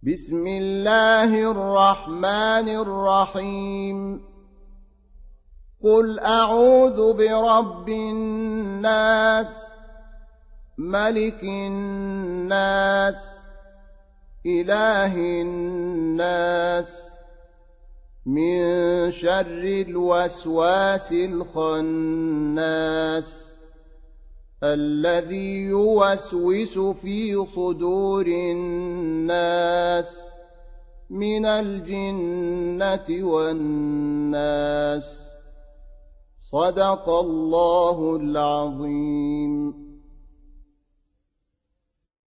بسم الله الرحمن الرحيم قل أعوذ برب الناس ملك الناس إله الناس من شر الوسواس الخناس الذي يوسوس في صدور الناس من الجنة والناس صدق الله العظيم.